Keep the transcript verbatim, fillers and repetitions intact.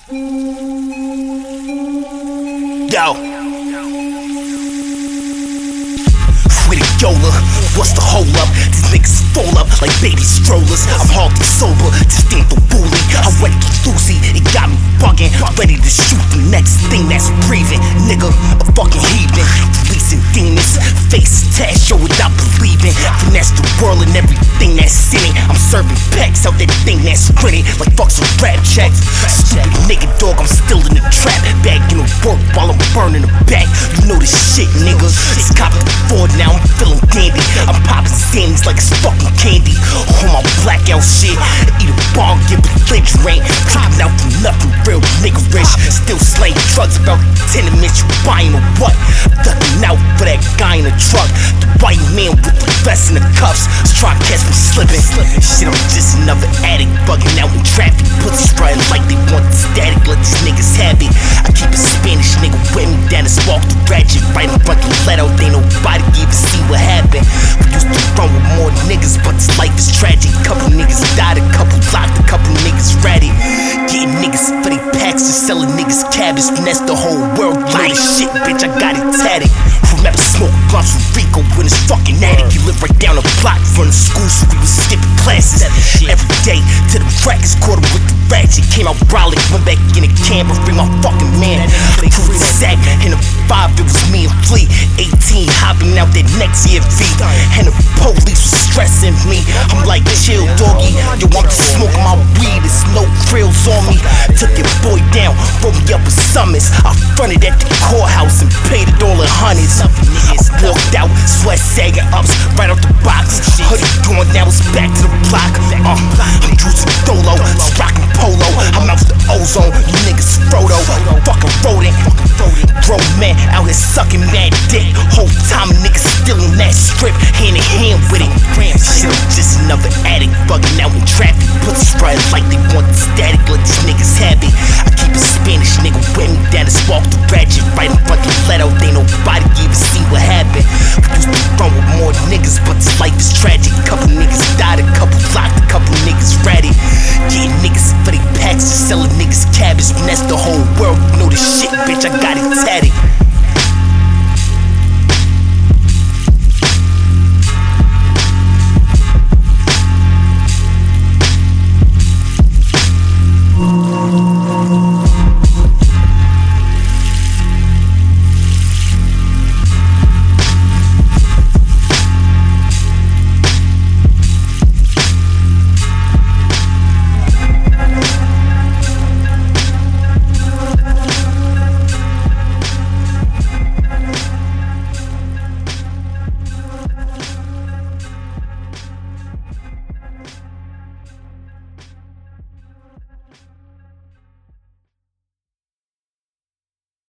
Yo. With a Yola, what's the hold up? These niggas fall up like baby strollers. I'm hardly sober, just ain't the bully. I'm ready to Lucy, it got me bugging. Ready to shoot the next thing that's breathing. Nigga, a fucking heathen. Releasing demons, face test, show without believing. Finesse the world and everything that's in it. I'm serving packs out that thing that's grinning like fuck some rap checks. Stupid nigga dog, I'm still in the trap. Bagging the work while I'm burning the back. You know this shit, nigga. It's copping Ford now, I'm feeling dandy. I'm popping sandies like it's fucking candy. On my blackout shit, eat a bong, get belligerent. Tripping out from nothing, real nigga rich. Still slaying drugs about tenements. You buying or what? Ducking out for that guy in the truck. The white man with the vest and the cuffs is trying to catch me slipping. Shit, I'm just another addict bugging out in traffic. Pussy spraying like they want the static. Let these niggas have it. I keep a Spanish nigga with me down this walk the ratchet. Right in front of the let out, ain't nobody even see what happened. We used to run with more niggas, but this life is tragic. Couple niggas died, a couple locked, a couple niggas ratted. Getting niggas for they packs and selling niggas cabbage. Finesse the whole world, like shit, bitch, I got it tatted. Remember smoke blunts with Rico when it's fucking attic. He lived right down the block from the school, so we was skipping classes. Every day to the practice quarter with the ratchet. Came out brolic, went back in the camera, free my fucking man. I proved the sack in the five, it was me and Flea. eighteen, hopping out that next year V. And the police was stressing me. I'm like, chill, doggy. Yo, I'm just smoking my weed, there's no grills on me. Took your boy down, rolled me up with summons. I fronted at the courthouse and paid it all in hundreds. I walked out, sweat sagging up,